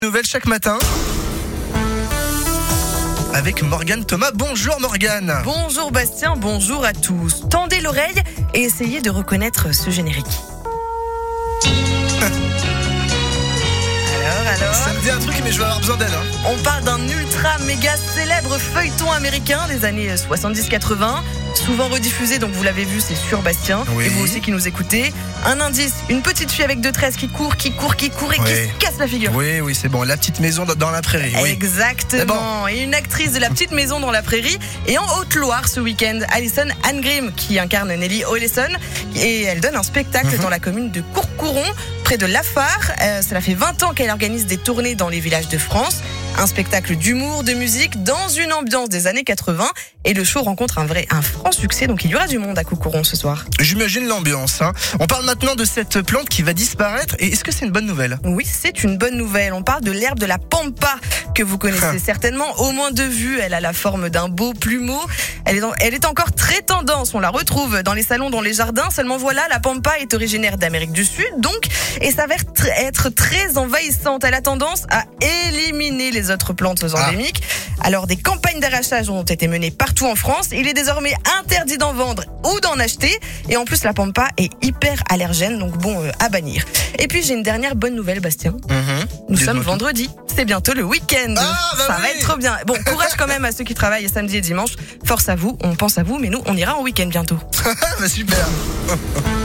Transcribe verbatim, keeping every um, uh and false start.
Nouvelle chaque matin avec Morgane Thomas. Bonjour Morgane. Bonjour Bastien, bonjour à tous. Tendez l'oreille et essayez de reconnaître ce générique. alors, alors Ça me dit un truc mais je vais avoir besoin d'aide. Hein. On parle d'un ultra méga célèbre feuilleton américain des années soixante-dix quatre-vingts. Souvent rediffusé, donc vous l'avez vu, c'est sûr Bastien. Oui. Et vous aussi qui nous écoutez. Un indice, une petite fille avec deux tresses qui court, qui court, qui court et Oui. qui se casse la figure. Oui, oui, c'est bon. La petite maison dans la prairie. Oui. Exactement. Et une actrice de La Petite Maison dans la Prairie. Et en Haute-Loire ce week-end, Alison Angrim qui incarne Nelly Oleson. Et elle donne un spectacle Mm-hmm. dans la commune de Courcouron, près de Lafare. Euh, cela fait vingt ans qu'elle organise des tournées dans les villages de France. Un spectacle d'humour, de musique, dans une ambiance des années quatre-vingts. Et le show rencontre un vrai, un franc succès. Donc il y aura du monde à Courcouron ce soir. J'imagine l'ambiance. Hein. On parle maintenant de cette plante qui va disparaître. Et est-ce que c'est une bonne nouvelle? Oui, c'est une bonne nouvelle. On parle de l'herbe de la pampa que vous connaissez Ah. certainement. Au moins de vue, elle a la forme d'un beau plumeau. Elle est, en- elle est encore très tendance. On la retrouve dans les salons, dans les jardins. Seulement voilà, la pampa est originaire d'Amérique du Sud, donc, et s'avère tr- être très envahissante. Elle a tendance à éliminer les autres plantes endémiques. Alors, des campagnes d'arrachage ont été menées partout en France. Il est désormais interdit d'en vendre ou d'en acheter. Et en plus, la pampa est hyper allergène, donc bon, euh, à bannir. Et puis, j'ai une dernière bonne nouvelle, Bastien. Mhm. Nous Dis-moi sommes tout. vendredi. C'est bientôt le week-end. Ah, bah Ça oui. va être trop bien. Bon, courage quand même à ceux qui travaillent samedi et dimanche. Force à vous. On pense à vous, mais nous, on ira en week-end bientôt. Bah, super.